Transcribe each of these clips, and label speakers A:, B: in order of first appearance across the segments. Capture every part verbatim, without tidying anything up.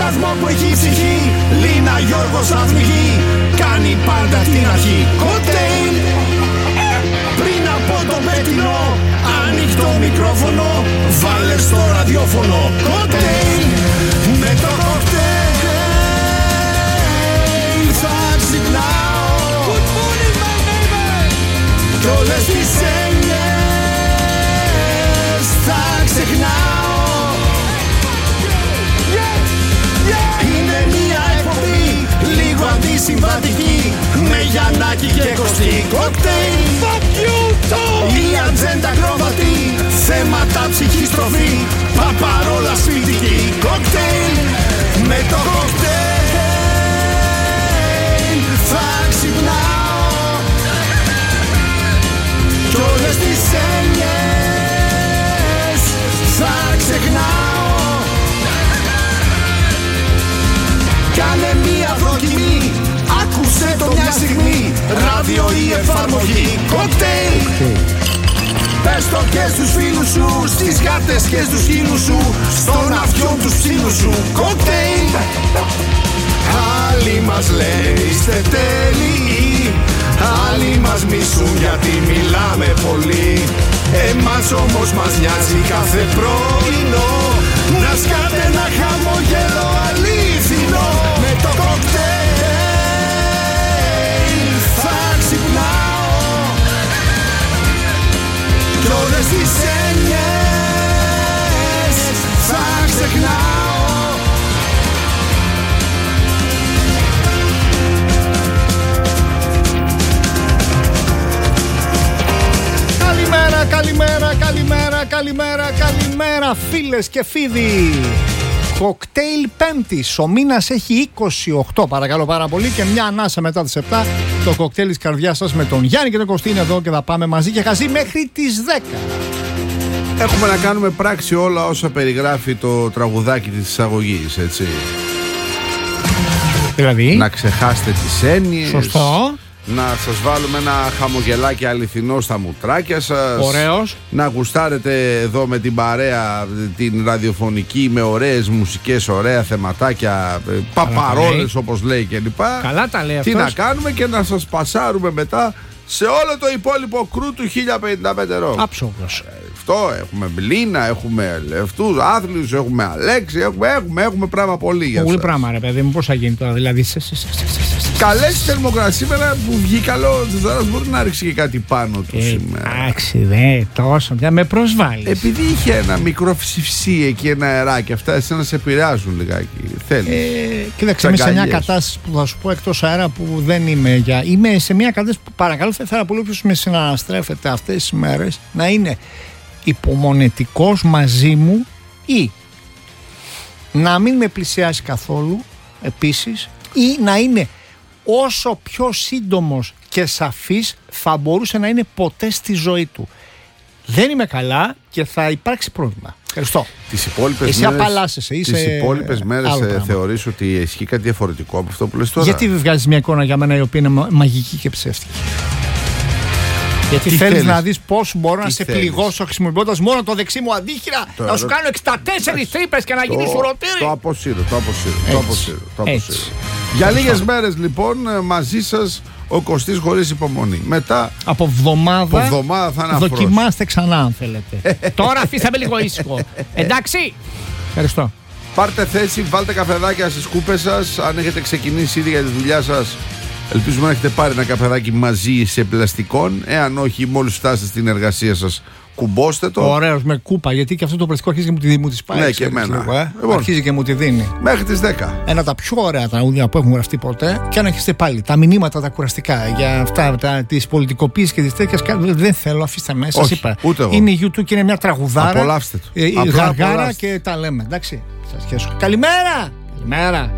A: βαθμό που έχει ψυχή. Λίνα Γιώργος Αθμιγή, κάνει πάντα την αρχή. Κοκτέιλ. Πριν από το πέτεινο, ανοιχτό μικρόφωνο, βάλε στο ραδιόφωνο. Κοκτέιλ. Με το κοκτέιλ θα ξυπνάω. Good morning my neighbor. Κι όλες τις έννοιες θα ξεχνάω. Είναι μια εκπομπή λίγο αντισυμβατική, με Γιαννάκη και Κωστή. Κοκτέιλ. Fuck you too. Η ατζέντα κροβατή, θέματα ψυχής τροφή, παπαρόλα σπιτική. Κοκτέιλ. Με το κοκτέιλ θα ξυπνάω. Κι όλες τις έννοιες θα ξεχνάω. Κάνε μία δοκιμή, άκουσε το μια στιγμή. Ράδιο ή εφαρμογή. Κοκτέιλ. Πες το και στους φίλους σου, στις γάτες και στους χείλους σου, στον αυτιόν τους ψήλους σου. Κοκτέιλ. Άλλοι μας λένε είστε τέλειοι, άλλοι μας μισούν γιατί μιλάμε πολύ. Εμάς όμως μας νοιάζει κάθε πρωινό να σκάτε ένα χαμόγελο αλήθινο. Με το κοκτέιλ θα ξυπνάω. Κι όλες τις έννοιες θα ξεχνάω.
B: Καλημέρα, καλημέρα, καλημέρα, καλημέρα, καλημέρα φίλες και φίλοι. Κοκτέιλ Πέμπτης, ο μήνας έχει είκοσι οκτώ, παρακαλώ πάρα πολύ, και μια ανάσα μετά τις επτά. Το κοκτέιλ της καρδιάς σας με τον Γιάννη και τον Κωστή είναι εδώ και θα πάμε μαζί και χαζί μέχρι τις δέκα.
C: Έχουμε να κάνουμε πράξη όλα όσα περιγράφει το τραγουδάκι της εισαγωγής, έτσι.
B: Δηλαδή
C: να ξεχάσετε τις έννοιες.
B: Σωστό.
C: Να σας βάλουμε ένα χαμογελάκι αληθινό στα μουτράκια σας.
B: Ωραίος.
C: Να γουστάρετε εδώ με την παρέα την ραδιοφωνική, με ωραίες μουσικές, ωραία θεματάκια, παπαρόλες όπως λέει κλπ.
B: Καλά τα λέει
C: Τι
B: αυτός.
C: να κάνουμε και να σας πασάρουμε μετά σε όλο το υπόλοιπο κρού του χίλια πενήντα πέντε ρο.
B: Άψογος.
C: Αυτό έχουμε Μπλίνα, έχουμε Λευτούς, Άθλιους, έχουμε Αλέξη, έχουμε, έχουμε, έχουμε πράγμα πολύ για
B: Πολύ
C: σας.
B: πράγμα ρε παιδί μου, πώς θα γίνει τώρα δηλαδή.
C: Καλές θερμοκρασίες σήμερα που βγει καλό, τώρα μπορεί να ρίξει και κάτι πάνω του
B: Ε,
C: σήμερα.
B: Εντάξει, δε, τόσο πια με προσβάλλεις.
C: Επειδή είχε ένα μικρό φυσιφσί εκεί, ένα αεράκι, αυτά εσένα σε επηρεάζουν λιγάκι. Θέλεις.
B: Ε, κοίταξε, είμαι σε μια
C: Τσαγκαλιές.
B: κατάσταση που θα σου πω εκτός αέρα που δεν είμαι για. Είμαι σε μια κατάσταση που παρακαλώ θα ήθελα πολύ όποιος με συναναστρέφεται αυτές τις μέρες να είναι υπομονετικός μαζί μου ή να μην με πλησιάσει καθόλου επίσης, ή να είναι όσο πιο σύντομος και σαφής θα μπορούσε να είναι ποτέ στη ζωή του. Δεν είμαι καλά και θα υπάρξει πρόβλημα. Ευχαριστώ.
C: Τις υπόλοιπες
B: Εσύ
C: μέρες,
B: απαλλάσσεσαι, είσαι
C: τις υπόλοιπες μέρες
B: άλλο
C: ε,
B: πράγμα.
C: θεωρείς ότι ισχύει κάτι διαφορετικό από αυτό που λες τώρα?
B: Γιατί βγάζεις μια εικόνα για μένα η οποία είναι μα- μαγική και ψεύτικη? Γιατί
C: Τι
B: θέλεις
C: θέλεις?
B: να δεις πώς μπορώ
C: Τι
B: να σε
C: θέλεις?
B: πληγώσω χρησιμοποιώντας μόνο το δεξί μου αντίχειρα,
C: Τώρα
B: να σου
C: ρω-
B: κάνω εξήντα τέσσερις τρύπες και να γίνεις
C: Το,
B: σουρωτήρι.
C: το αποσύρω, το αποσύρω, το
B: Έτσι.
C: αποσύρω, το
B: Έτσι.
C: αποσύρω. Για λίγες μέρες λοιπόν ε, μαζί σας ο Κωστής χωρίς υπομονή. Μετά
B: Από εβδομάδα,
C: από εβδομάδα θα είναι αφρός.
B: δοκιμάστε ξανά αν θέλετε. Τώρα αφήστε με λίγο ήσυχο. Εντάξει. Ευχαριστώ.
C: πάρτε θέση, βάλτε καφεδάκια στις κούπες σας. Αν έχετε ξεκινήσει ήδη για τη δουλειά σας, ελπίζουμε να έχετε πάρει ένα καφεδάκι μαζί σε πλαστικών. Εάν όχι, μόλις φτάσετε στην εργασία σας, κουμπώστε το.
B: Ωραίος με κούπα, γιατί και αυτό το πλαστικό αρχίζει και μου τη, μου τη σπάει.
C: Ναι, και
B: ξέρεις,
C: εμένα.
B: λίγο, ε.
C: Λοιπόν.
B: Αρχίζει και μου τη δίνει.
C: Μέχρι τις δέκα.
B: Ένα από τα πιο ωραία τραγούδια που έχουν γραφτεί ποτέ. Και αν έχετε πάλι τα μηνύματα τα κουραστικά για αυτά τη πολιτικοποίηση και τη τέτοια. Δεν θέλω, αφήστε μέσα. Σας
C: Όχι,
B: είπα.
C: ούτε εγώ.
B: Είναι YouTube και είναι μια τραγουδάρα.
C: Απολαύστε το.
B: Ε,
C: Απλά
B: γαργάρα
C: απολαύστε.
B: και τα λέμε. Εντάξει. Σας χέσω. Καλημέρα! Καλημέρα!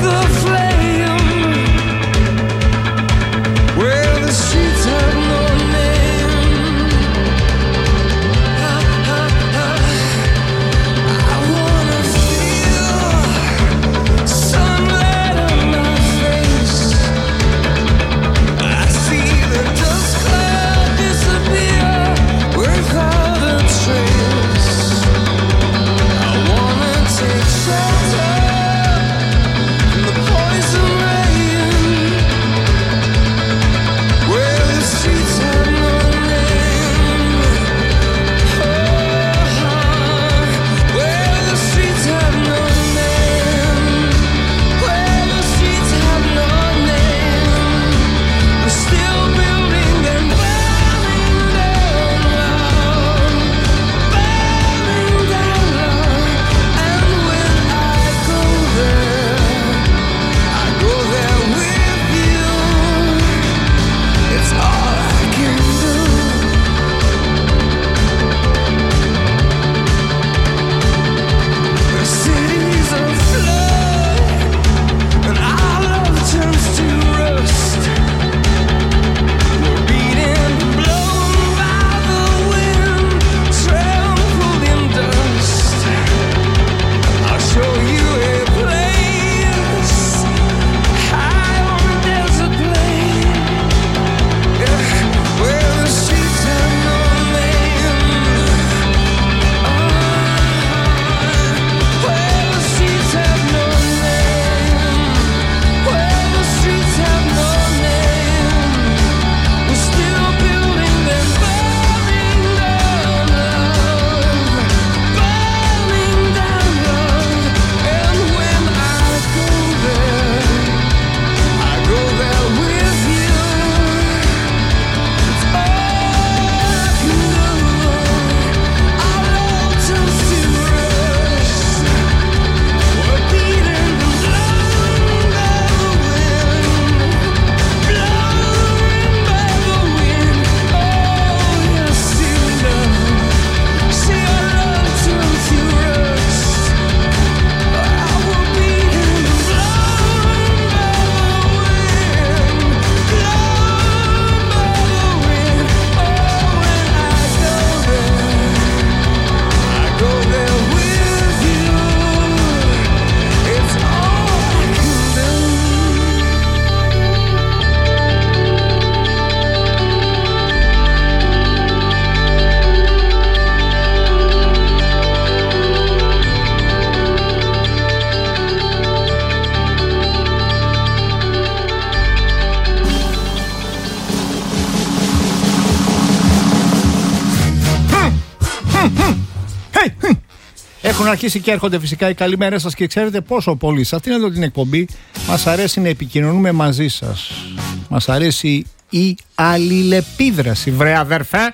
B: Έχουν αρχίσει και έρχονται φυσικά οι καλημέρες σας και ξέρετε πόσο πολύ σε αυτήν εδώ την εκπομπή μας αρέσει να επικοινωνούμε μαζί σας. Μας αρέσει η αλληλεπίδραση, βρε αδερφέ.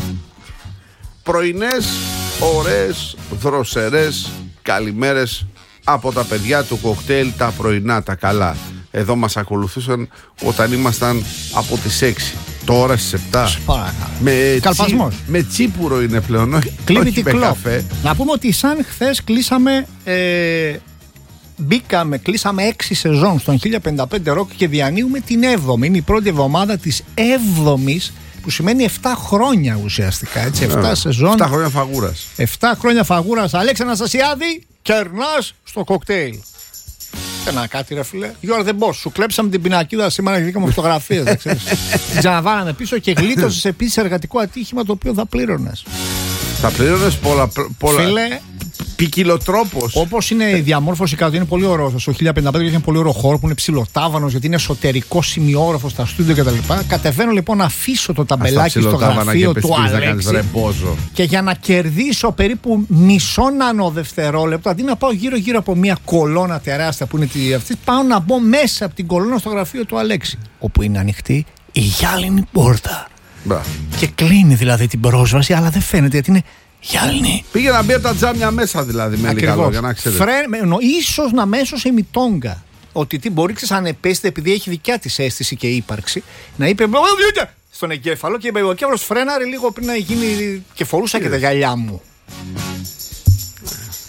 C: Πρωινές, ωραίες, δροσερές καλημέρες από τα παιδιά του κοκτέιλ, τα πρωινά, τα καλά. Εδώ μας ακολουθούσαν όταν ήμασταν από τις έξι. Τώρα στις επτά. Με, τσι, με τσίπουρο είναι πλέον, όχι, όχι με καφέ.
B: Να πούμε ότι σαν χθες κλείσαμε, ε, μπήκαμε, κλείσαμε έξι σεζόν στον χίλια πενήντα πέντε Rock και διανύουμε την έβδομη. Είναι η πρώτη εβδομάδα της έβδομης, που σημαίνει επτά χρόνια ουσιαστικά. Έτσι, επτά σεζόν.
C: επτά χρόνια φαγούρας.
B: επτά χρόνια φαγούρας. Αλέξη Αναστασιάδη, κερνάς στο κοκτέιλ. Ένα κάτι ρε φίλε. You are the boss. Σου κλέψαμε την πινακίδα σήμερα και βγήκαμε φωτογραφίες. Την ξαναβάλαμε πίσω και γλίτωσες επίσης εργατικό ατύχημα το οποίο θα πλήρωνες.
C: Θα πλήρωνες πολλά. πολλά...
B: Φίλε,
C: ποικιλοτρόπος.
B: όπως είναι η διαμόρφωση κάτω, είναι πολύ ωραίο. Στο χίλια πενήντα πέντε έχει ένα πολύ ωραίο χώρο που είναι ψηλοτάβανος, γιατί είναι εσωτερικό σημειόροφο στα στούντιο κτλ. Κατεβαίνω λοιπόν να αφήσω το ταμπελάκι στο γραφείο του Αλέξη. Και για να κερδίσω περίπου μισό νανοδευτερόλεπτο, αντί να πάω γύρω-γύρω από μια κολόνα τεράστια που είναι τη αυτή, πάω να μπω μέσα από την κολόνα στο γραφείο του Αλέξη. Όπου είναι ανοιχτή η γυάλινη πόρτα. Μπα. Και κλείνει δηλαδή την πρόσβαση, αλλά δεν φαίνεται γιατί είναι γυάλινη.
C: Πήγε να μπει από τα τζάμια μέσα δηλαδή, με λίγα λόγια, να ξέρετε.
B: Φρέ, ίσως να μέσωσε η μητόγκα. Ότι τι μπορεί να επέστητε, επειδή έχει δικιά της αίσθηση και ύπαρξη, να είπε στον εγκέφαλο και ο εγκέφαλος φρέναρε λίγο πριν να γίνει και φορούσα και τα γυαλιά μου.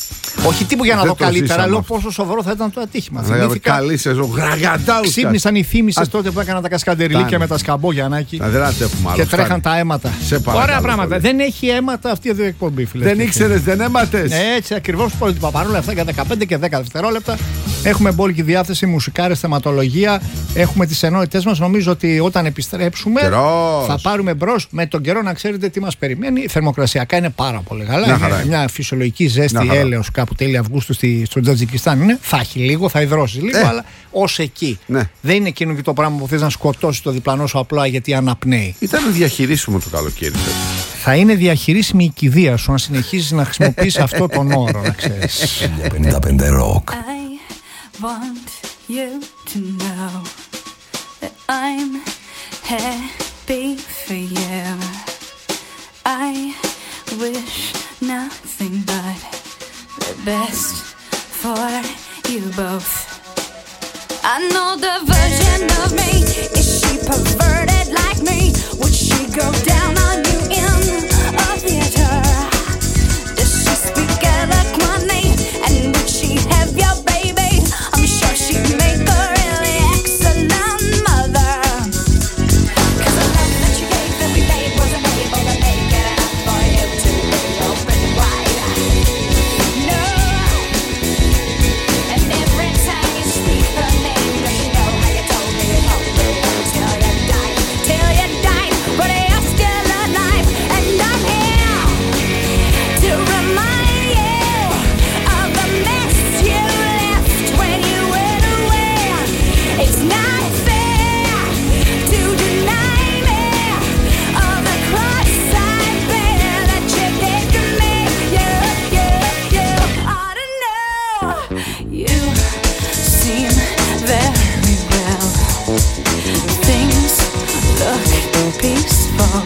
B: Όχι τύπου για να δω καλύτερα, λέω πόσο σοβαρό θα ήταν το ατύχημα.
C: Θυμήθηκα. Καλή σεζόν, γραγαντάουσκα.
B: Ξύπνησαν οι θύμησες τότε που έκαναν τα κασκαντεριλίκια με τα σκαμπόγια, Νάκη. Και τρέχαν τα αίματα. Ωραία πράγματα. Δεν έχει αίματα αυτή η εκπομπή, φίλε.
C: Δεν ήξερες, δεν αίματες.
B: Έτσι ακριβώς. Παρόλα αυτά για δεκαπέντε και δέκα δευτερόλεπτα έχουμε μπόλικη διάθεση, μουσικάρες, θεματολογία. Έχουμε τις ενότητές μας. Νομίζω ότι όταν επιστρέψουμε
C: Καιρός.
B: θα πάρουμε μπρος με τον καιρό να ξέρετε τι μας περιμένει. Θερμοκρασιακά είναι πάρα πολύ καλά. Μια, είναι μια φυσιολογική ζέστη έλεος κάπου τέλη Αυγούστου στη, στο Τζατζικιστάν είναι. Θα έχει λίγο, θα υδρώσει λίγο, ε. αλλά ως εκεί.
C: Ναι.
B: Δεν είναι εκείνο και το πράγμα που θες να σκοτώσει το διπλανό σου απλά γιατί αναπνέει.
C: Ήταν διαχειρίσιμο το καλοκαίρι.
B: Θα είναι διαχειρίσιμη η κηδεία σου αν συνεχίσεις να χρησιμοποιείς αυτό τον όρο, να ξέρεις.
D: πενήντα πέντε Rock.
E: I want you to know that I'm happy for you. I wish nothing but the best for you both. I know the version of me, is she perverted like me? Would she go down on you in a theater? Does she speak eloquently? And would she have your baby? I'm sure she'd make a really excellent mother. Cause the love that you gave that we made wasn't able to make it enough for you to be open wide. No. And every time you speak her name, does she know how you told me it home till you died, till you died, but you're still alive, and I'm here to remind you of the mess you left when you went away. It's not fair to deny me of the cross I bear that you did to me. You, you, you ought to know. You seem very well. Things look peaceful.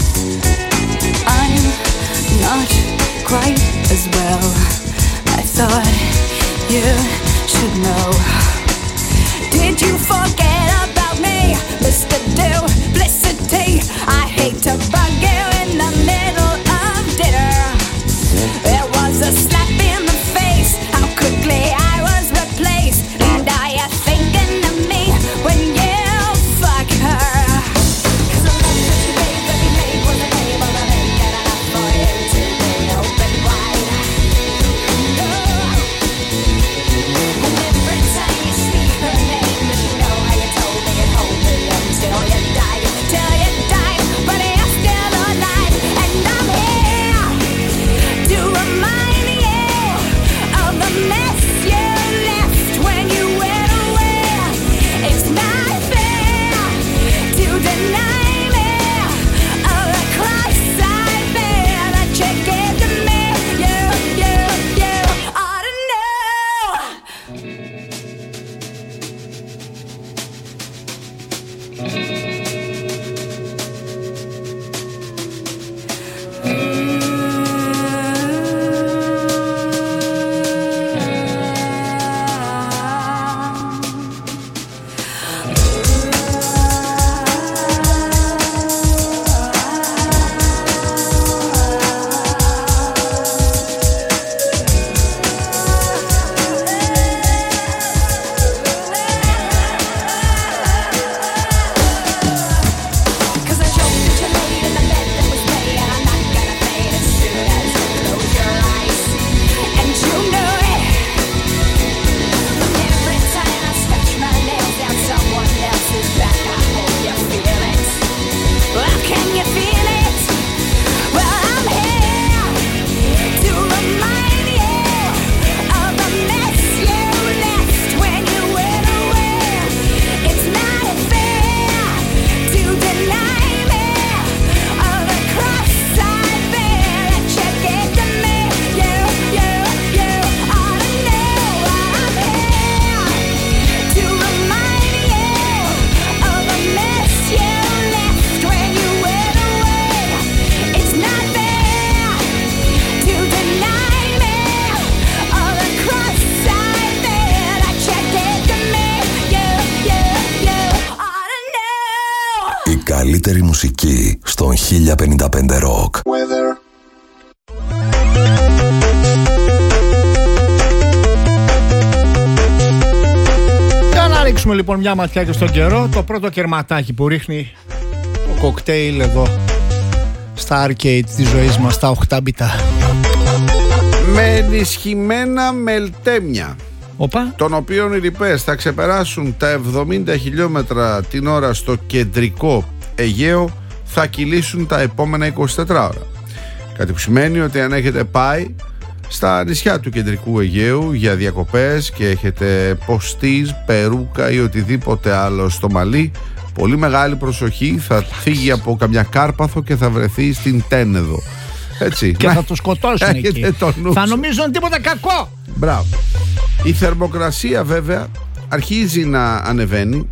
E: I'm not quite as well. I thought you should know. Did you forget about me, Mister Duplicity? I hate to bug you in the middle of dinner. There was a slap in the face, how quickly I was replaced. And are you thinking of me when you fuck her? Cause the love that you gave that we made wasn't able to make it enough for you to be open wide. No. And every time you speak her name, does she know how you told me it hold me until you died, till you died, but you're still alive, and I'm here to remind you of the mess you left when you went away. It's not fair to deny me of the cross I bear that you gave to me. You, you, you ought to know. Cause I joked that you laid in the bed that was made, and I'm not gonna fade as soon as you close your eyes. And you know it. But every time I stretch my nails down someone else's back, I hope you feel it. Well, can you feel it? Well, I'm here to remind you of the mess you left when you went away. It's not fair to deny me of the cross I bear that you gave to me. You, you, you ought to know I'm here to remind you of the mess you left when you went away. It's not fair to deny me of the cross I bear that you gave to me. You, you, you ought to know.
D: Η καλύτερη μουσική στον χίλια πενήντα πέντε Rock.
B: ρίξουμε λοιπόν μια ματιά και στον καιρό. Το πρώτο κερματάκι που ρίχνει το κοκτέιλ εδώ στα arcade της ζωής μας, τα οχτάμπιτα.
C: Με ενισχυμένα μελτέμια,
B: Οπα.
C: των οποίων οι ρηπές θα ξεπεράσουν τα εβδομήντα χιλιόμετρα την ώρα στο κεντρικό Αιγαίο, θα κυλήσουν τα επόμενα είκοσι τέσσερις ώρα. Κάτι που σημαίνει ότι αν έχετε πάει στα νησιά του κεντρικού Αιγαίου για διακοπές και έχετε ποστίζ, περούκα ή οτιδήποτε άλλο στο μαλλί, πολύ μεγάλη προσοχή, θα φύγει από καμιά Κάρπαθο και θα βρεθεί στην Τένεδο. Έτσι.
B: Και θα το σκοτώσουν εκεί. Θα νομίζουν τίποτα κακό.
C: Μπράβο. Η θερμοκρασία βέβαια αρχίζει να ανεβαίνει.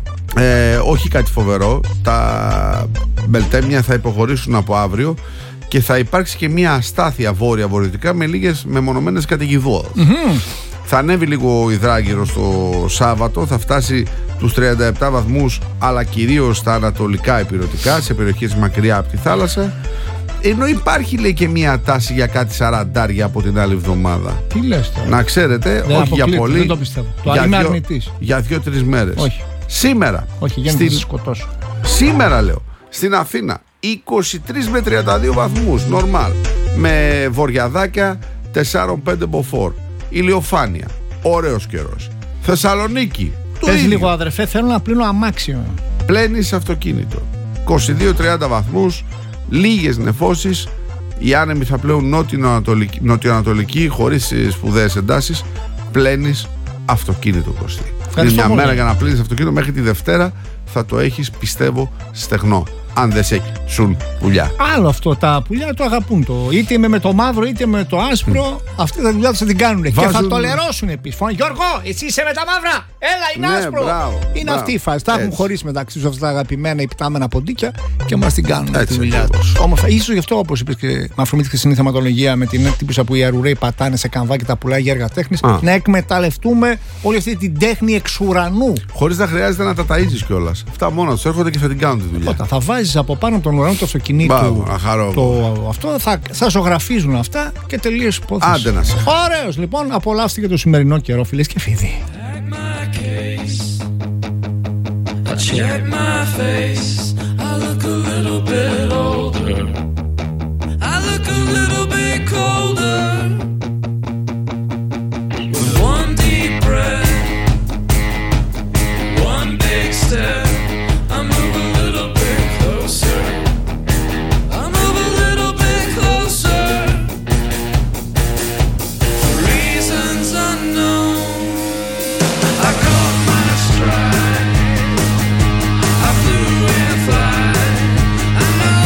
C: ε, Όχι κάτι φοβερό. Τα μπελτέμια θα υποχωρήσουν από αύριο και θα υπάρξει και μια αστάθεια βόρεια-βορειοδυτικά με λίγες μεμονωμένες καταιγιδώδες. Mm-hmm. Θα ανέβει λίγο υδράργυρο στο Σάββατο, θα φτάσει τους τριάντα επτά βαθμούς, αλλά κυρίως στα ανατολικά ηπειρωτικά, σε περιοχές μακριά από τη θάλασσα. Ενώ υπάρχει, λέει, και μια τάση για κάτι σαραντάρια από την άλλη εβδομάδα.
B: Τι λες τώρα?
C: Να ξέρετε, δεν όχι για πολύ.
B: Δεν το πιστεύω. Το
C: για
B: είμαι
C: δύο,
B: αρνητής.
C: Για δύο-τρεις μέρες.
B: Όχι.
C: Σήμερα.
B: Όχι, για να
C: στην...
B: τις σκοτώσω.
C: Σήμερα λέω, στην Αθήνα είκοσι τρεις με τριάντα δύο βαθμούς, νορμάλ. Με βοριαδάκια τέσσερα πέντε μποφόρ. Ηλιοφάνεια. Ωραίος καιρός. Θεσσαλονίκη.
B: Πες λίγο, αδερφέ, θέλω να πλύνω αμάξιο.
C: Πλένεις αυτοκίνητο. είκοσι δύο τριάντα βαθμούς. Λίγες νεφώσεις. Οι άνεμοι θα πλέουν νότιο-ανατολική, νότιο-ανατολική, χωρίς σπουδαίες εντάσεις. Πλένεις αυτοκίνητο, Κωστή. Είναι μια πολύ. Μέρα για να πλύνεις αυτοκίνητο. Μέχρι τη Δευτέρα θα το έχεις, πιστεύω, στεγνό. Αν δεν σε σουν πουλιά.
B: Άλλο αυτό, τα πουλιά το αγαπούν. Το. Είτε είμαι με το μαύρο είτε με το άσπρο, mm. αυτή τα δουλειά θα την κάνουν. Βάζουν... Και θα το λερώσουν επίσης. Γιώργο, εσύ είσαι με τα μαύρα! Έλα, είναι
C: ναι,
B: άσπρο!
C: Μπράβο,
B: είναι
C: μπράβο.
B: αυτή η φάση. Τα έχουν χωρίσει μεταξύ τους αυτά τα αγαπημένα υπτάμενα ποντίκια και μας την κάνουν
C: έτσι,
B: τη δουλειά τους. Όμορφα. Ίσως γι' αυτό, όπως είπες και με αφορμή στην θεματολογία, με την έτυπησα που οι αρουραίοι πατάνε σε καμβά και τα πουλάει για έργα τέχνης, να εκμεταλλευτούμε όλη αυτή την τέχνη εξ ουρανού.
C: Χωρίς να χρειάζεται να τα ταΐζεις κιόλας. Αυτά μόνα τους έρχονται και θα την κάνουν τη δουλειά.
B: Όταν θα βάζεις από πάνω τον ουρανό του αυτοκινήτου, το, αυτό θα, θα ζωγραφίζουν αυτά και τελείως υπόθεση.
C: Άντε να σε.
B: Ωραίος λοιπόν, απολαύστε και το σημερινό καιρό, φίλες και φίλοι.
F: I check my face, I look a little bit older, I look a little bit colder, with one deep breath, one big step, I move a little bit closer, I move a little bit closer, for reasons unknown, I caught my stride. I flew and fly. I know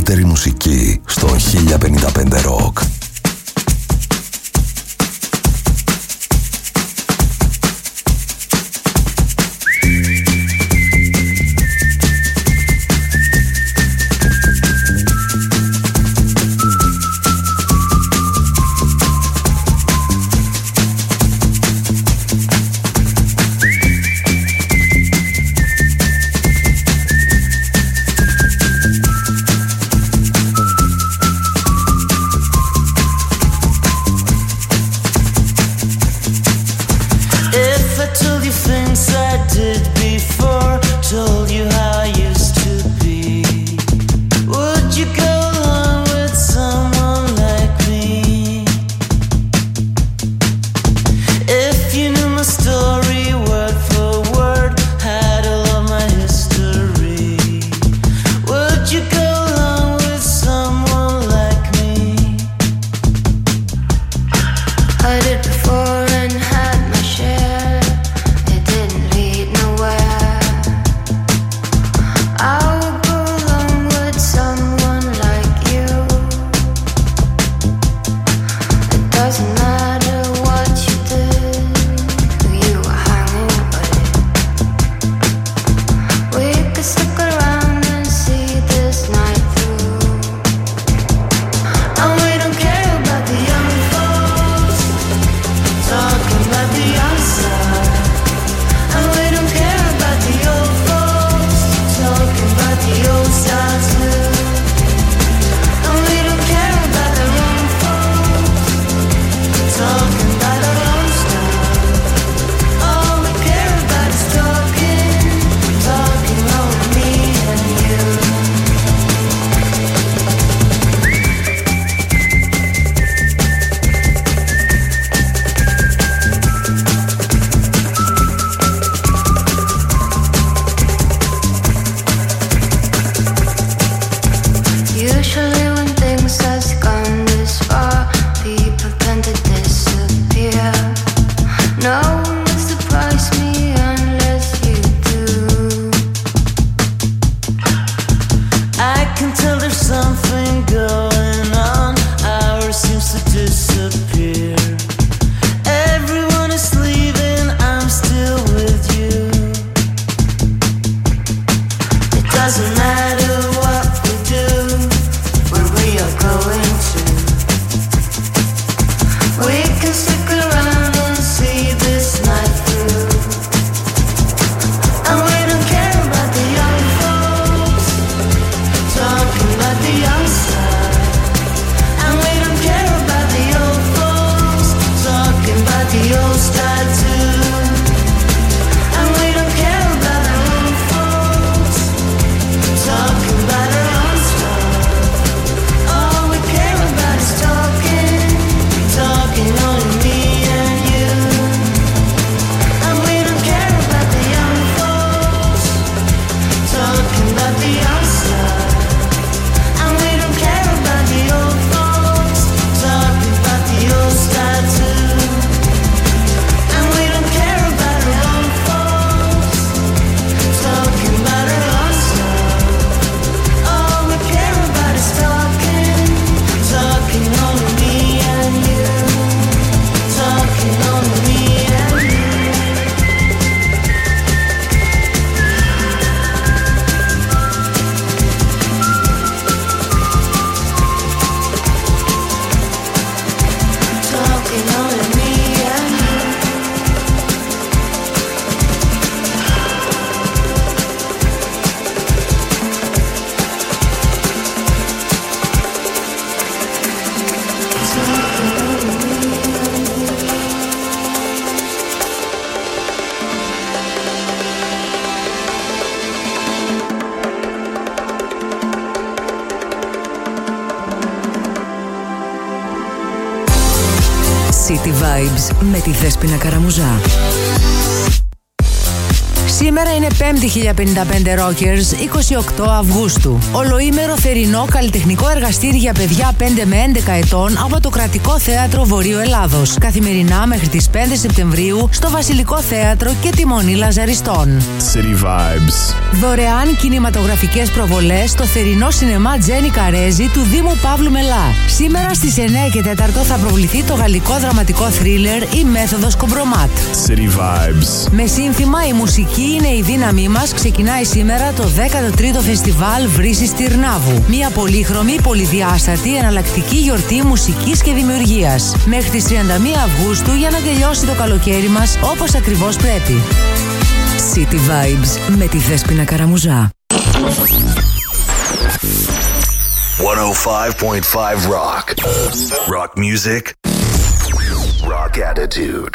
D: καλύτερη μουσική στον χίλια πενήντα πέντε Rock.
G: City Vibes με τη Δέσποινα Καραμουζά. Σήμερα είναι πέμπτη χίλια πενήντα πέντε Rockers, είκοσι οκτώ Αυγούστου. Ολοήμερο θερινό καλλιτεχνικό εργαστήρι για παιδιά πέντε με έντεκα ετών από το Κρατικό Θέατρο Βορείου Ελλάδος. Καθημερινά μέχρι τις πέντε Σεπτεμβρίου στο Βασιλικό Θέατρο και τη Μονή Λαζαριστών.
H: City Vibes.
G: Δωρεάν κινηματογραφικές προβολές στο θερινό σινεμά Τζένι Καρέζη του Δήμου Παύλου Μελά. Σήμερα στις εννιά και τέσσερα θα προβληθεί το γαλλικό δραματικό θρίλερ «Η Μέθοδος Κομπρομάτ».
H: City Vibes.
G: Με σύνθημα «Η μουσική είναι η δύναμή μας» ξεκινάει σήμερα το δέκατο τρίτο Φεστιβάλ Βρύσης Τυρνάβου. Μια πολύχρωμη, πολυδιάστατη, εναλλακτική γιορτή μουσικής και δημιουργίας. Μέχρι τις τριάντα μία Αυγούστου για να τελειώσει το καλοκαίρι μας όπως ακριβώς πρέπει.
I: City Vibes με τη Δέσποινα Καραμουζά.
D: εκατόν πέντε κόμμα πέντε Rock. Rock music. Rock attitude.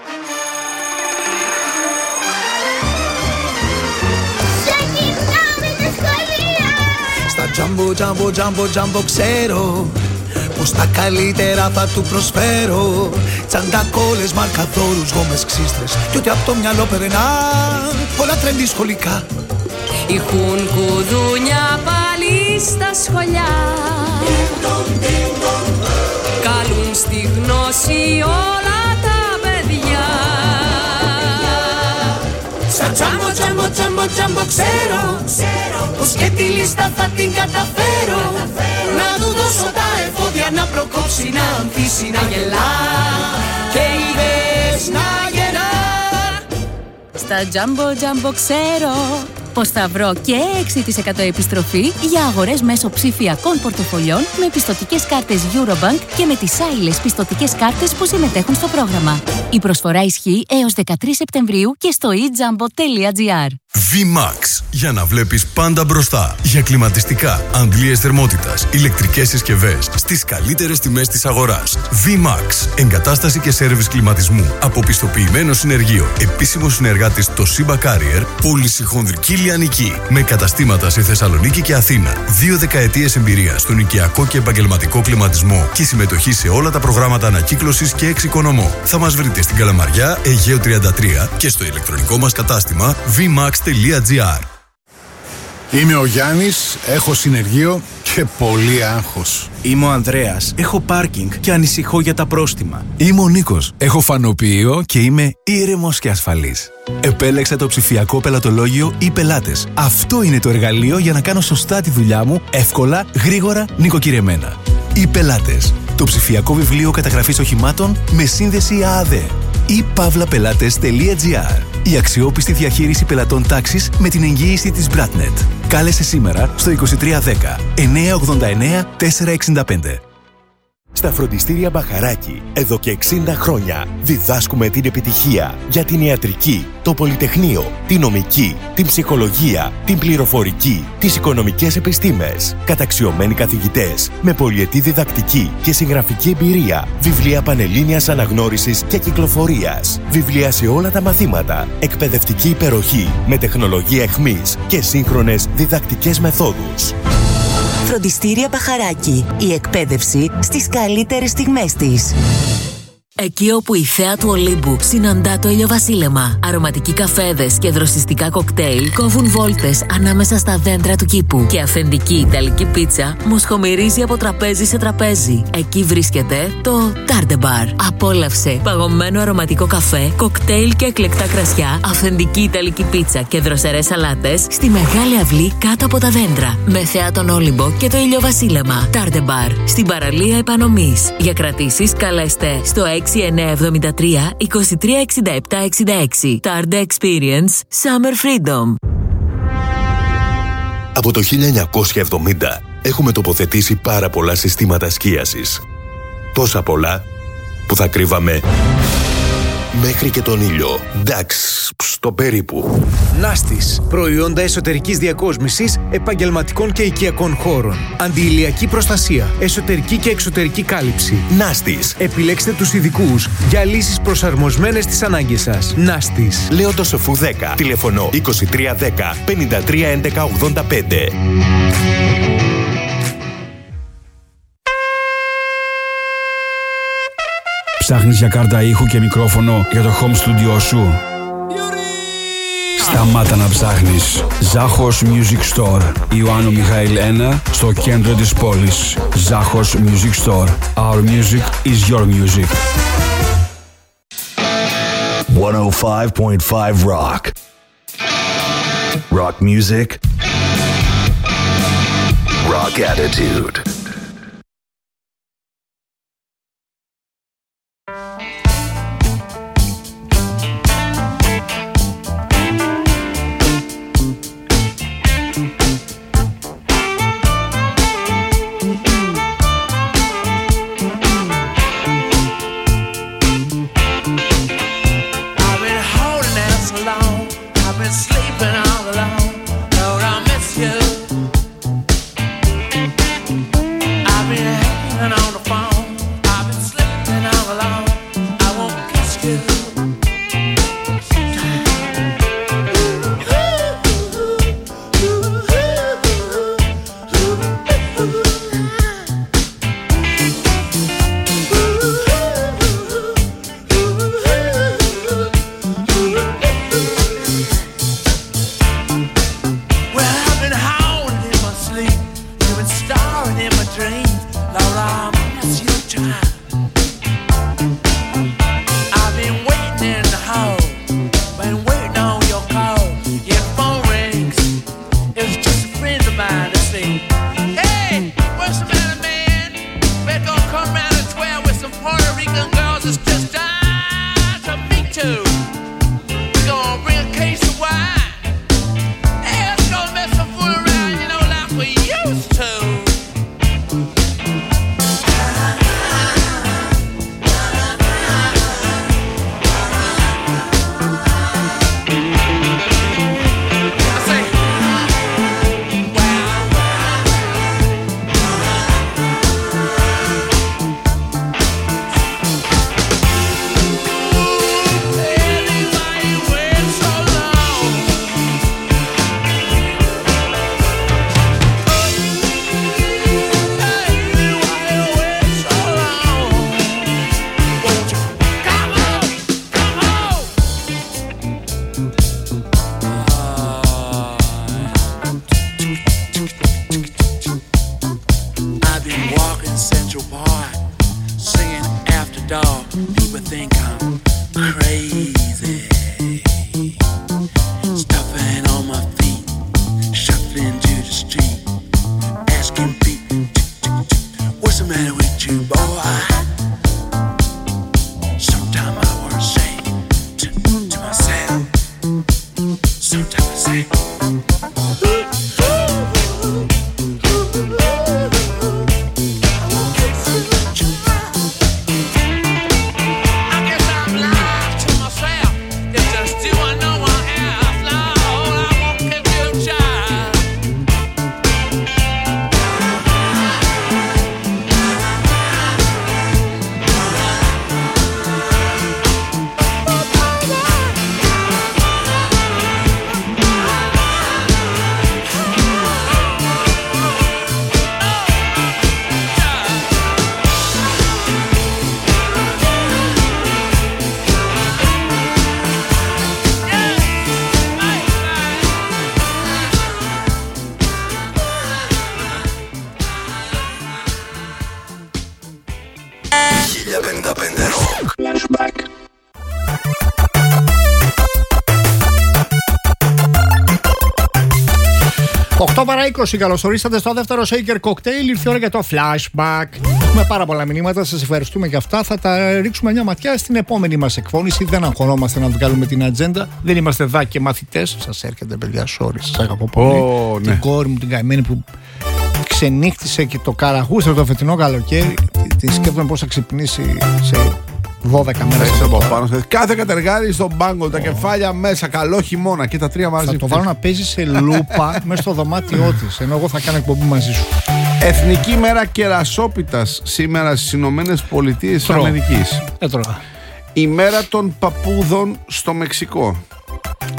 A: Στα τζάμπο, τζάμπο, τζάμπο, τζάμπο ξέρω πως τα καλύτερα θα του προσφέρω. Τσαντακόλες, μαρκαδόρους, γόμες, ξύστρες κι ό,τι απ' το μυαλό περνά. Πολλά τρέντι σχολικά.
J: Έχουν κουδούνια πάλι στα σχολιά. Καλούν στη γνώση όλα τα παιδιά.
A: Σαν τζάμπο, τζάμπο, τζάμπο, τζάμπο ξέρω πως και τη λίστα θα την καταφέρω. Να του δώσω τα εφόδια να προκόψει, να ανθίσει, να γελά και είδες να γελά.
J: Στα τζάμπο τζάμπο ξέρω πως θα βρω και έξι τοις εκατό επιστροφή για αγορές μέσω ψηφιακών πορτοφολιών με πιστωτικές κάρτες Eurobank και με τις άλλες πιστωτικές κάρτες που συμμετέχουν στο πρόγραμμα. Η προσφορά ισχύει έως δεκατρείς Σεπτεμβρίου και στο e jambo τελεία gr.
K: V-Max. Για να βλέπεις πάντα μπροστά. Για κλιματιστικά, αντλίες θερμότητας, ηλεκτρικές συσκευές στις καλύτερες τιμές της αγοράς. V-Max. Εγκατάσταση και σέρβις κλιματισμού από πιστοποιημένο συνεργείο. Επίσημο συνεργάτης το Simba Carrier. Πώληση χονδρική λιανική. Με καταστήματα σε Θεσσαλονίκη και Αθήνα. Δύο δεκαετίες εμπειρία στον οικιακό και επαγγελματικό κλιματισμό και συμμετοχή σε όλα τα προγράμματα ανακύκλωσης και εξοικονομώ. Θα μας βρείτε στην Καλαμαριά, Αιγαίο τριάντα τρία και στο ηλεκτρονικό μας κατάστημα v max τελεία gr.
L: Είμαι ο Γιάννης, έχω συνεργείο και πολύ άγχος.
M: Είμαι ο Ανδρέας, έχω πάρκινγκ και ανησυχώ για τα πρόστιμα.
N: Είμαι ο Νίκος, έχω φανοποιείο και είμαι ήρεμος και ασφαλής. Επέλεξα το ψηφιακό πελατολόγιο e-Πελάτες. Αυτό είναι το εργαλείο για να κάνω σωστά τη δουλειά μου, εύκολα, γρήγορα, νοικοκυρεμένα. e-Πελάτες, το ψηφιακό βιβλίο καταγραφής οχημάτων με σύνδεση ΑΑΔΕ. e pavla pelates τελεία gr. Η αξιόπιστη διαχείριση πελατών τάξης με την εγγύηση της Bratnet. Κάλεσε σήμερα στο είκοσι τρία δέκα εννιακόσια ογδόντα εννέα τετρακόσια εξήντα πέντε.
O: Στα φροντιστήρια Μπαχαράκι, εδώ και εξήντα χρόνια, διδάσκουμε την επιτυχία για την ιατρική, το πολυτεχνείο, την νομική, την ψυχολογία, την πληροφορική, τις οικονομικές επιστήμες. Καταξιωμένοι καθηγητές, με πολυετή διδακτική και συγγραφική εμπειρία, βιβλία πανελλήνιας αναγνώρισης και κυκλοφορίας, βιβλία σε όλα τα μαθήματα, εκπαιδευτική υπεροχή με τεχνολογία εχμής και σύγχρονες διδακτικές μεθόδους.
I: Φροντιστήρια Μπαχαράκι. Η εκπαίδευση στις καλύτερες στιγμές της.
P: Εκεί όπου η θέα του Ολύμπου συναντά το ηλιοβασίλεμα, αρωματικοί καφέδες και δροσιστικά κοκτέιλ κόβουν βόλτες ανάμεσα στα δέντρα του κήπου και αυθεντική ιταλική πίτσα μοσχομυρίζει από τραπέζι σε τραπέζι. Εκεί βρίσκεται το Tarde Bar. Απόλαυσε παγωμένο αρωματικό καφέ, κοκτέιλ και εκλεκτά κρασιά, αυθεντική ιταλική πίτσα και δροσερές σαλάτες στη μεγάλη αυλή κάτω από τα δέντρα. Με θέα τον Όλυμπο και το ηλιοβασίλεμα. Tarde Bar. Στην παραλία Επανομής. Για κρατήσεις καλέστε στο έξι εννιά εβδομήντα τρία είκοσι τρία εξήντα επτά εξήντα έξι. Tarde Experience Summer Freedom.
O: Από το χίλια εννιακόσια εβδομήντα έχουμε τοποθετήσει πάρα πολλά συστήματα σκίασης. Τόσα πολλά που θα κρύβαμε μέχρι και τον ήλιο. Εντάξει, στο περίπου.
M: Νάστης. Προϊόντα εσωτερικής διακόσμησης, επαγγελματικών και οικιακών χώρων. Αντιηλιακή προστασία. Εσωτερική και εξωτερική κάλυψη.
O: Νάστης.
M: Επιλέξτε τους ειδικούς για λύσεις προσαρμοσμένες στις ανάγκες σας. Νάστης.
O: Λέοντο Σοφού δέκα. Τηλεφωνώ είκοσι τρία δέκα πενήντα τρία έντεκα ογδόντα πέντε.
Q: Ψάχνεις για κάρτα ήχου και μικρόφωνο για το home studio σου?
N: Σταμάτα να ψάχνεις. Ζάχος Music Store. Ιωάννου Μιχαήλ ένα, στο κέντρο της πόλης. Ζάχος Music Store. Our music is your music.
D: one oh five point five Rock. Rock music. Rock attitude.
B: οκτώ παρά είκοσι, καλώς ορίσατε στο δεύτερο Shaker Cocktail. Ήρθε η ώρα για το flashback. Έχουμε πάρα πολλά μηνύματα, σας ευχαριστούμε για αυτά. Θα τα ρίξουμε μια ματιά στην επόμενη μας εκφώνηση. Δεν αγχωνόμαστε να βγάλουμε την ατζέντα. Δεν είμαστε δά και μαθητές. Σας έρχεται, παιδιά, sorry, σας αγαπώ πολύ.
C: Oh, ναι.
B: Την κόρη μου, την καημένη που ξενύχτησε και το καραγούστρο το φετινό καλοκαίρι. Τη σκέφτομαι πώς θα ξυπνήσει σε δώδεκα μέρες.
C: Κάθε κατεργάρι στον πάγκο, τα κεφάλια μέσα, καλό χειμώνα και τα τρία μαζί.
B: Θα το βάλω να παίζει σε λούπα μέσα στο δωμάτιό της, ενώ εγώ θα κάνω εκπομπή μαζί σου.
C: Εθνική μέρα κερασόπιτας σήμερα στις Ηνωμένες Πολιτείες της Αμερικής.
B: Έτρωγα.
C: Η μέρα των παππούδων στο Μεξικό.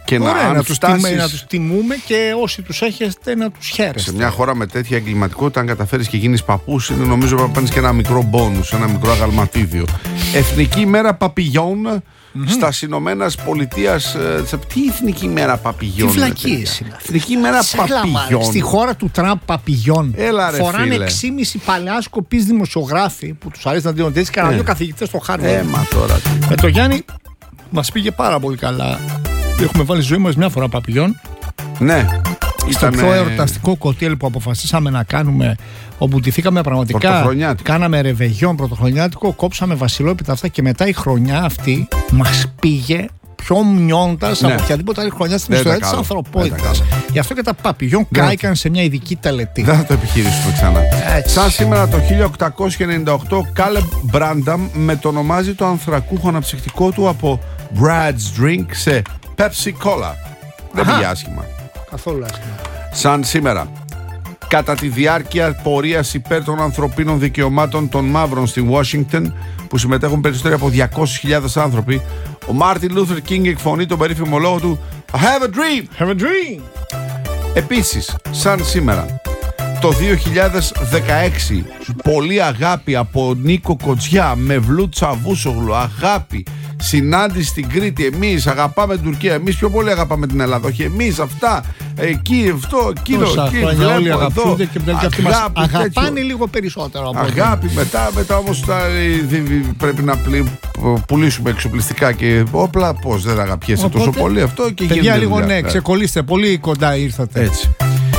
C: Και
B: Ωραία,
C: να,
B: να, τους
C: φτάσεις...
B: τιμ, να τους τιμούμε και όσοι τους έχετε να τους χαίρεστε.
C: Σε μια χώρα με τέτοια εγκληματικότητα, αν καταφέρεις και γίνεις παππούς, είναι νομίζω πρέπει να παίρνεις και ένα μικρό μπόνους, ένα μικρό αγαλματίδιο. Εθνική ημέρα παπηγιών mm-hmm. στα Ηνωμένες Πολιτείες. Τι εθνική ημέρα παπηγιών?
B: Τι βλακίες είναι.
C: Εθνική ημέρα παπηγιών.
B: Στη χώρα του Τραμπ παπηγιών.
C: Έλα, ρε,
B: φοράνε
C: φίλε.
B: έξι και μισό παλαιάσκοποι δημοσιογράφοι που τους αρέσει να δίνονται έτσι. Κάναν
C: ε.
B: δύο καθηγητές στο Χάρβαρντ.
C: Έμα τώρα.
B: Με το Γιάννη μας πήγε πάρα πολύ καλά. Έχουμε βάλει ζωή μας μια φορά παπηγιών.
C: Ναι.
B: Στο πιο εορταστικό κοκτέιλ που αποφασίσαμε να κάνουμε, όπου ντυθήκαμε πραγματικά. Κάναμε ρεβεγιόν πρωτοχρονιάτικο, κόψαμε βασιλόπιτα αυτά και μετά η χρονιά αυτή μας πήγε πιο μνιώντας ναι. από οποιαδήποτε άλλη χρονιά στην ιστορία της ανθρωπότητας. Γι' αυτό και τα παπηγιόν κάηκαν σε μια ειδική τελετή.
C: Δεν θα το επιχειρήσουμε ξανά. Σαν σήμερα το χίλια οκτακόσια ενενήντα οκτώ, Κάλεμπ Μπράνταμ μετονομάζει το ανθρακούχο αναψυκτικό του από Brad's Drink σε Pepsi Cola. Δεν πήγε άσχημα.
B: Καθόλου άσχημα.
C: Σαν σήμερα, κατά τη διάρκεια πορείας υπέρ των ανθρωπίνων δικαιωμάτων των μαύρων στη Washington, που συμμετέχουν περισσότεροι από διακόσιες χιλιάδες άνθρωποι, ο Μάρτιν Λούθερ Κίνγκ εκφωνεί τον περίφημο λόγο του I have a dream.
B: Have a dream.
C: Επίσης, σαν σήμερα, το δύο χιλιάδες δεκαέξι, πολύ αγάπη από Νίκο Κοτζιά, Μευλού Τσαβούσογλου, αγάπη, συνάντηση στην Κρήτη. Εμείς αγαπάμε την Τουρκία, εμείς πιο πολύ αγαπάμε την Ελλάδα. Όχι εμείς, αυτά, εκεί, αυτό, εκείνο, εκεί.
B: Χρόνια όλοι αγαπούνται και πρέπει και αυτοί μας αγαπάνε
C: τέτοιο.
B: Λίγο περισσότερο από
C: αγάπη, μετά, μετά όμως θα, πρέπει να πλη, πουλήσουμε εξοπλιστικά και όπλα. Πώς δεν αγαπιέσαι τόσο πολύ αυτό και γίνεται.
B: Παιδιά, λίγο ναι, ξεκολλήστε, πολύ κοντά ήρθατε.
C: Έτσι.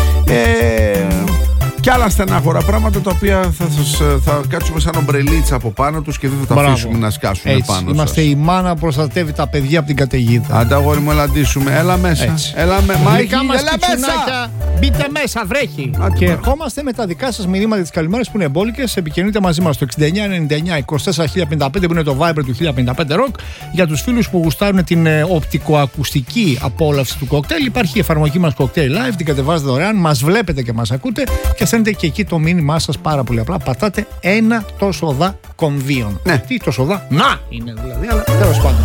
C: Ε, και άλλα στενάχωρα πράγματα τα οποία θα, σας, θα κάτσουμε σαν ομπρελίτσα από πάνω τους και δεν θα τα
B: Μπράβο.
C: αφήσουμε να σκάσουν
B: Έτσι,
C: πάνω
B: είμαστε
C: σας.
B: η μάνα που προστατεύει τα παιδιά από την καταιγίδα.
C: Ανταγόρι μου, έλα ντύσουμε. Έλα μέσα.
B: Έτσι.
C: Έλα με... Μάικη,
B: Δικά μας
C: έλα μέσα.
B: Μπείτε μέσα, βρέχει.
C: Άντε,
B: και
C: μπα.
B: ερχόμαστε με τα δικά σας μηνύματα της καλημέρας που είναι εμπόλικες. Επικοινωνείτε μαζί μας στο εξήντα εννιά ενενήντα εννιά είκοσι τέσσερα χίλια πενήντα πέντε που είναι το Viber του χίλια πενήντα πέντε Rock. Για τους φίλους που γουστάρουν την ε, οπτικοακουστική απόλαυση του κοκτέιλ, υπάρχει η εφαρμογή μας Cocktail Live. Την κατεβάζετε δωρεάν, μας βλέπετε και μας ακούτε και στέλνετε και εκεί το μήνυμά σας πάρα πολύ απλά. Πατάτε ένα το σοδά κομβίων.
C: Ναι.
B: Τι το σοδά? Να είναι δηλαδή, αλλά τέλος πάντων.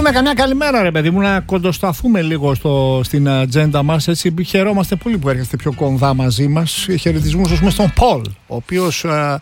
B: πούμε καμιά καλημέρα, ρε παιδί μου, να κοντοσταθούμε λίγο στο, στην ατζέντα μας. Έτσι, χαιρόμαστε πολύ που έρχεστε πιο κοντά μαζί μας. Χαιρετισμούς, ας πούμε, στον Πολ, ο οποίος ε,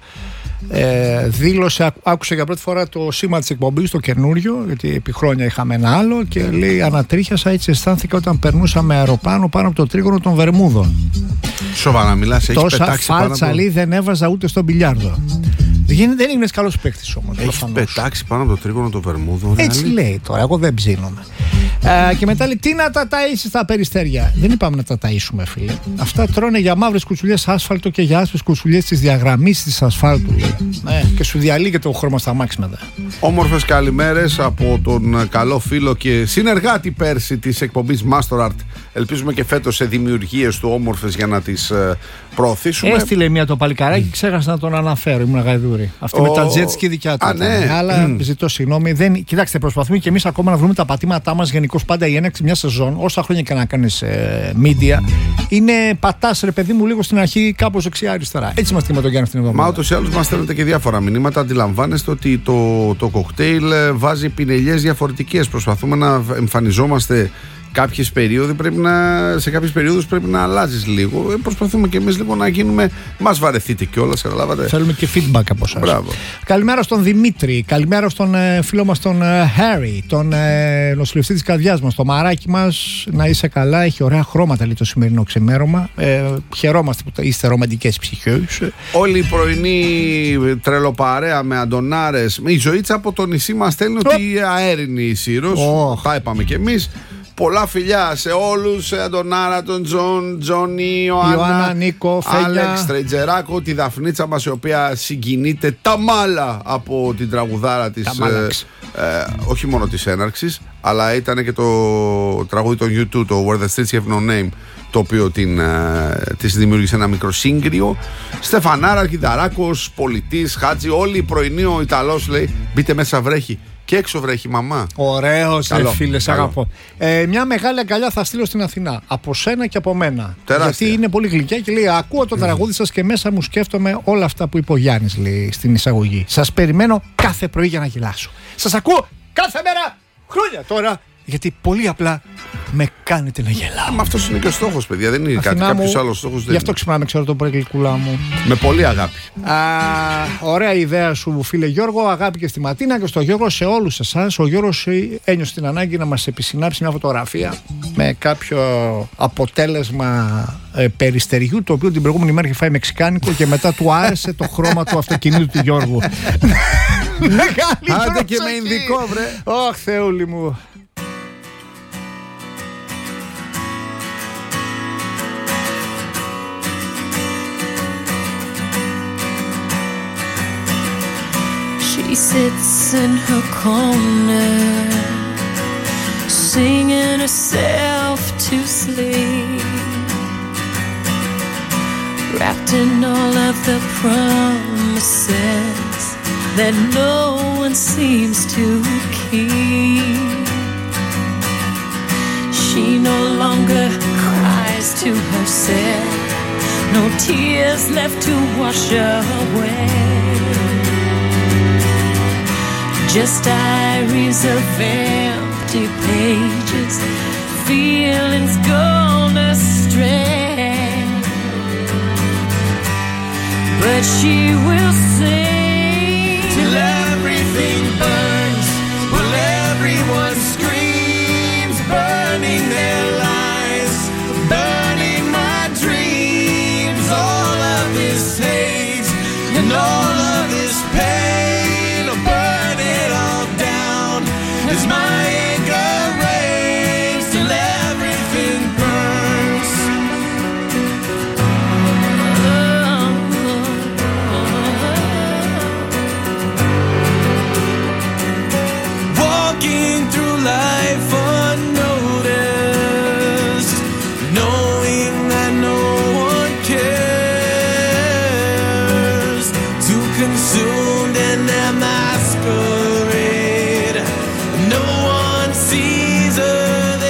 B: ε, δήλωσε, άκουσε για πρώτη φορά το σήμα της εκπομπής, το καινούριο, γιατί επί χρόνια είχαμε ένα άλλο, και λέει: ανατρίχιασα, έτσι αισθάνθηκα όταν περνούσαμε αεροπλάνο πάνω από το τρίγωνο των Βερμούδων.
C: Σοβαρά μιλάς, έχεις
B: τόσα
C: πετάξει πάνω
B: φάλτσα,
C: από...
B: λέει, δεν έβαζα ούτε στον μπιλιάρδο. Δεν, δεν είναι καλός παίκτης όμως.
C: Έχεις πετάξει πάνω από το τρίγωνο των Βερμούδων.
B: Έτσι λέει. λέει τώρα, εγώ δεν ψήνομαι. Ε, και μετά λέει: τι να τα ταΐσεις τα περιστέρια. Δεν είπαμε να τα ταΐσουμε, φίλε. Αυτά τρώνε για μαύρες κουτσουλιές άσφαλτο και για άσπρες κουτσουλιές της διαγραμμής της ασφάλτου. Ναι, και σου διαλύει και το χρώμα στα μάξι μετά.
C: Όμορφες καλημέρες από τον καλό φίλο και συνεργάτη πέρσι της εκπομπής Master Art. Ελπίζουμε και φέτος σε δημιουργίες του όμορφες για να τις ε, προωθήσουμε.
B: Έστειλε μία το παλικαράκι, ξέχασα να τον αναφέρω. Ήμουν γαϊδούρη. Αυτή Ο... με τα jet ski δικιά του.
C: Α, ναι.
B: Αλλά
C: mm.
B: ζητώ συγγνώμη. Δεν... Κοιτάξτε, προσπαθούμε και εμείς ακόμα να βρούμε τα πατήματά μας. Γενικώς πάντα η έναρξη μια σεζόν, όσα χρόνια και να κάνεις ε, media, είναι πατάς, ρε παιδί μου, λίγο στην αρχή κάπως δεξιά-αριστερά. Έτσι είμαστε με τον Γιάννη αυτήν την εβδομάδα.
C: Μα ούτως ή άλλως μας στέλνετε και διάφορα μηνύματα. Αντιλαμβάνεστε ότι το, το κοκτέιλ βάζει πινελιές διαφορετικές. Προσπαθούμε να εμφανιζόμαστε. Κάποιες περίοδοι πρέπει να, σε κάποιες περίοδους πρέπει να αλλάζεις λίγο. Ε, προσπαθούμε και εμείς λίγο να γίνουμε. Μας βαρεθείτε κιόλας, καταλάβατε.
B: Θέλουμε και feedback από εσάς.
C: Μπράβο.
B: Καλημέρα στον Δημήτρη. Καλημέρα στον ε, φίλο μας τον ε, Harry, τον ε, νοσηλευτή της καρδιάς μας, το μαράκι μας. Να είσαι καλά. Έχει ωραία χρώματα, λέει, το σημερινό ξημέρωμα. Ε, χαιρόμαστε που είστε ρομαντικές ψυχές.
C: Όλη η πρωινή τρελοπαρέα με αντονάρες. Η Ζωήτσα από το νησί μας στέλνει ότι αέρινη η Σύρος.
B: Oh.
C: Τα είπαμε κι εμείς. Πολλά φιλιά σε όλους, σε τον Άρα, τον Τζον, Τζονί, Ιωάννα,
B: Ιωάννα, Νίκο, Φέλια,
C: Άλεξ, Τρετζεράκο, τη Δαφνίτσα μας, η οποία συγκινείται τα μάλα από την τραγουδάρα της, ε, ε, όχι μόνο της έναρξης, αλλά ήταν και το τραγούδι των γιου τού, το Where the Streets Have No Name, το οποίο την, ε, της δημιούργησε ένα μικρό σύγκριο. Στεφανάρα, Αρχιδαράκος, Πολιτής, Χάτζη, όλοι οι πρωινοί, ο Ιταλός λέει: μπείτε μέσα, βρέχει. Και έξω βρέχει, μαμά.
B: Ωραίος, ρε φίλε, σ' αγαπώ. Ε, μια μεγάλη αγκαλιά θα στείλω στην Αθηνά. Από σένα και από μένα.
C: Τεράστια.
B: Γιατί είναι πολύ γλυκιά και λέει: ακούω το τραγούδι σας και μέσα μου σκέφτομαι όλα αυτά που είπε ο Γιάννης, λέει, στην εισαγωγή. Σας περιμένω κάθε πρωί για να γελάσω. Σας ακούω κάθε μέρα, χρόνια τώρα, γιατί πολύ απλά με κάνετε να γελάω.
C: Μα αυτός είναι και ο στόχος, παιδιά. Δεν είναι κάτι, κάποιος άλλος στόχος.
B: Γι' αυτό ξυπνάμε, ξέρω το πρωί, γλυκούλα μου.
C: Με πολύ αγάπη.
B: Α, ωραία ιδέα σου, φίλε Γιώργο. Αγάπη και στη Ματίνα και στο Γιώργο, σε όλους εσάς. Ο Γιώργος ένιωσε την ανάγκη να μας επισυνάψει μια φωτογραφία με κάποιο αποτέλεσμα ε, περιστεριού, το οποίο την προηγούμενη μέρα είχε φάει μεξικάνικο και μετά του άρεσε το χρώμα του αυτοκινήτου του Γιώργου.
C: Άντε και με Ινδικό, βρε.
B: Ωχ, Θεούλη μου.
F: She sits in her corner, singing herself to sleep, wrapped in all of the promises that no one seems to keep. She no longer cries to herself, no tears left to wash away, just diaries of empty pages, feelings gone astray. But she will sing till everything burns, while everyone screams, burning their lives, burning my dreams. All of this hate and all of this pain, burn it all down as my anger rains till everything burns. Walking through life unnoticed, knowing that no one cares, too consumed in their masquerade, no one sees her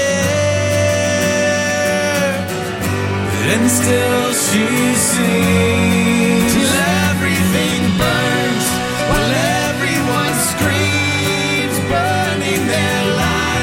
F: there, and still she sings till everything burns, while everyone screams, burning their lives.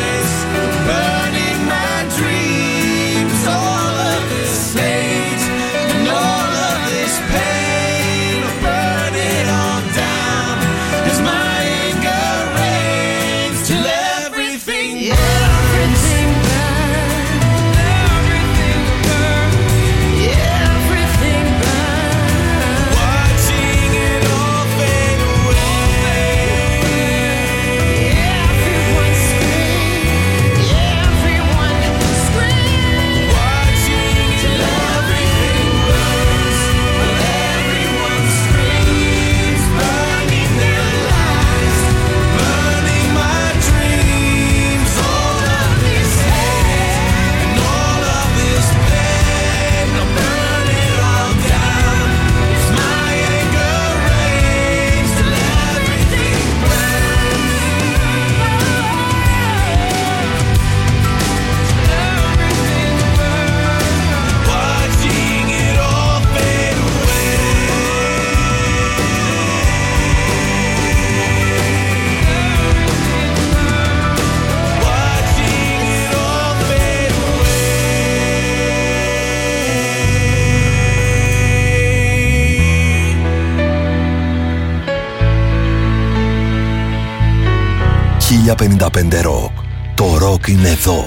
D: χίλια πενήντα πέντε Rock. Το ροκ είναι εδώ.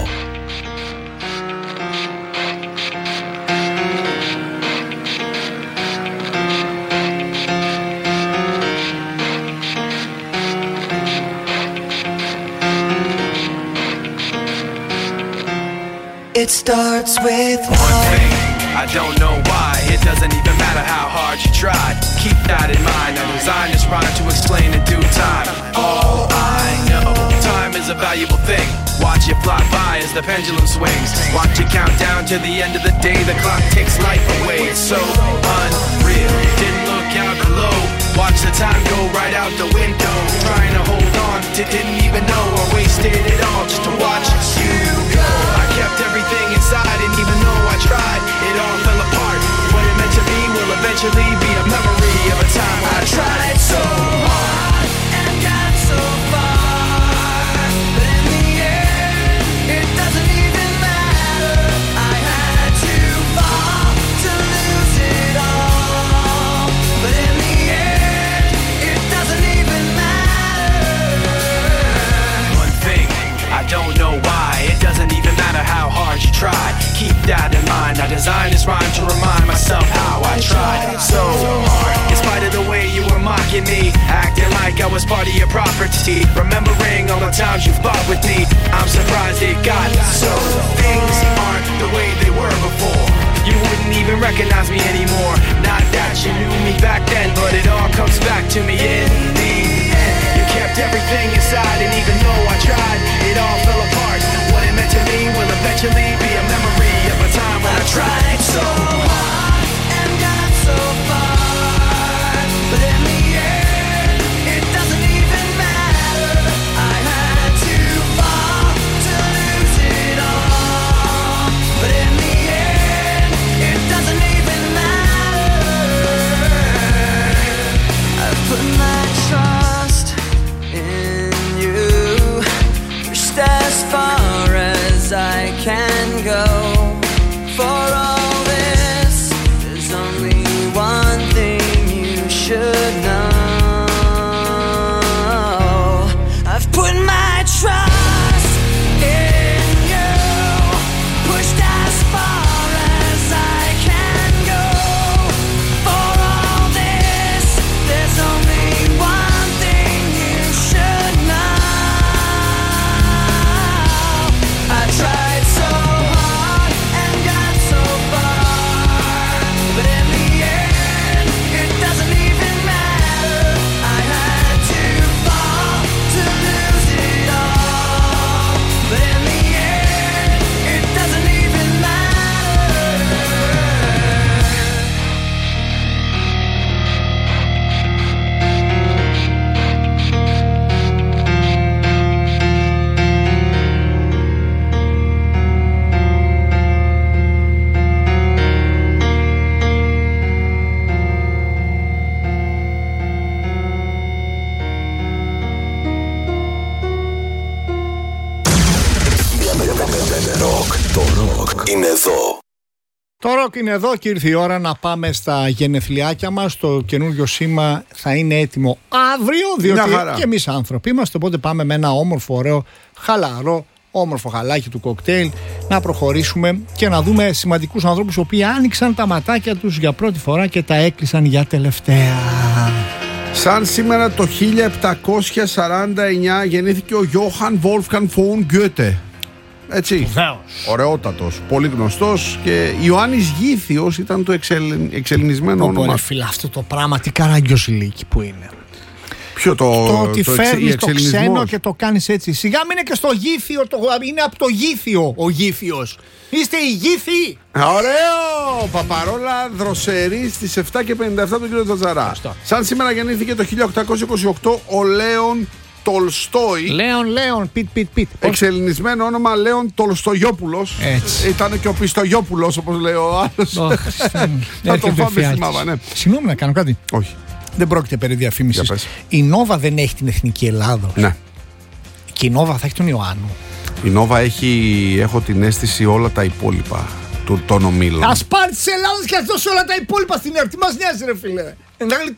F: It starts with one thing. I don't know why. It doesn't even matter how hard you try. Keep that in mind. I designed this rhyme to explain in due time. All I know, time is a valuable thing. Watch it fly by as the pendulum swings. Watch it count down to the end of the day. The clock takes life away. It's so unreal. Didn't look out below. Watch the time go right out the window. Trying to hold on to didn't even know or wasted it all just to watch you go. I kept everything inside and even though I tried, it all fell apart. What it meant to be will eventually be a memory of a time when I tried so hard and got so far. But in the end, it doesn't even matter. I had to fall to lose it all. But in the end, it doesn't even matter. One thing, I don't know why. It doesn't even matter how hard you try. Keep that in mind. I designed this rhyme to remind myself how I tried so hard. In spite of the way you were mocking me, acting like I was part of your property. Remembering all the times you fought with me, I'm surprised it got so. Things aren't the way they were before. You wouldn't even recognize me anymore. Not that you knew me back then, but it all comes back to me in the end. You kept everything inside, and even though I tried, it all fell apart. What it meant to me will eventually be a memory of a time when I tried so hard and got so far. But in the end, it doesn't even matter. I had to fall to lose it all. But in the end, it doesn't even matter. I've put my trust in you. Pushed as far as I can go. For all this, there's only one thing you should know. I've put my trust in you. Pushed as far as I can go. For all this, there's only one thing you should know. I tried so hard and got so far, but in the end, it doesn't even matter. I had to fall to lose it all, but in the end, it doesn't even matter.
D: Ροκ, το ροκ είναι εδώ.
B: Το ροκ είναι εδώ και ήρθε η ώρα να πάμε στα γενεθλιάκια μας. Το καινούργιο σήμα θα είναι έτοιμο αύριο, διότι και εμείς άνθρωποι είμαστε. Οπότε πάμε με ένα όμορφο, ωραίο, χαλαρό, όμορφο χαλάκι του κοκτέιλ να προχωρήσουμε και να δούμε σημαντικούς ανθρώπους οι οποίοι άνοιξαν τα ματάκια τους για πρώτη φορά και τα έκλεισαν για τελευταία.
C: Σαν σήμερα το χίλια επτακόσια σαράντα εννιά γεννήθηκε ο Johann Wolfgang von Goethe. Έτσι, ωραιότατος, πολύ γνωστός. Και Ιωάννης Γήθιος ήταν το εξελ, εξελινισμένο
B: όνομα.
C: όνομα.
B: Φίλε, αυτό το πράγμα, τι καραγκιόζηλίκι που είναι.
C: Ποιο το,
B: το ότι
C: το
B: φέρνεις το ξένο και το κάνεις έτσι. Σιγά μην είναι και στο Γήθιο, το, είναι από το Γήθιο ο Γήθιος. Είστε οι Γήθιοι.
C: Ωραίο! Παπαρόλα Δροσερή στις επτά και πενήντα επτά τον κύριο Τζατζαρά. Σαν σήμερα γεννήθηκε το χίλια οκτακόσια είκοσι οκτώ ο Λέων Τολστόι.
B: Λέων, Λέων, πιτ, πιτ, πιτ.
C: Εξελληνισμένο όνομα Λέων Τολστογιόπουλος. Ήταν και ο Πιστογιόπουλος, όπως λέει ο άλλος. Θα τον φάμε στη μάβα, ναι.
B: Συγγνώμη να κάνω κάτι.
C: Όχι.
B: Δεν πρόκειται περί διαφήμισης. Η Νόβα δεν έχει την Εθνική Ελλάδος.
C: Ναι.
B: Και η Νόβα θα έχει τον Ιωάννου.
C: Η Νόβα έχει, έχω την αίσθηση, όλα τα υπόλοιπα του, των ομίλων.
B: Ας πάρει της Ελλάδας και ας δώσει όλα τα υπόλοιπα στην εορτή μας νοιάζει, ρε φίλε.